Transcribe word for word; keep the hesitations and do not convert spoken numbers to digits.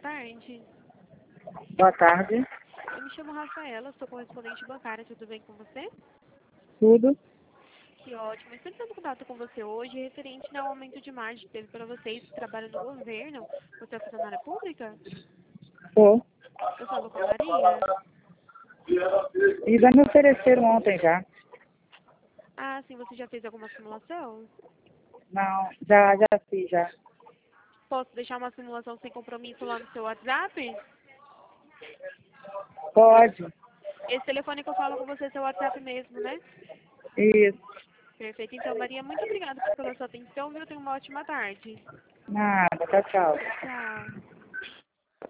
tarde. Boa tarde. Eu me chamo Rafaela, sou correspondente bancária, tudo bem com você? Tudo? Que ótimo. Estou entrando em contato com você hoje referente ao aumento de margem que teve para vocês que trabalham no governo. Você é funcionária pública? Sou. Eu falo com a Maria. E já me ofereceram ontem já. Ah, sim, você já fez alguma simulação? Não, já, já fiz já. Posso deixar uma simulação sem compromisso lá no seu WhatsApp? Pode. Esse telefone que eu falo com você é seu WhatsApp mesmo, né? Isso. Perfeito. Então, Maria, muito obrigada pela sua atenção, viu? Tenha uma ótima tarde. Nada, tchau, tchau. Tchau.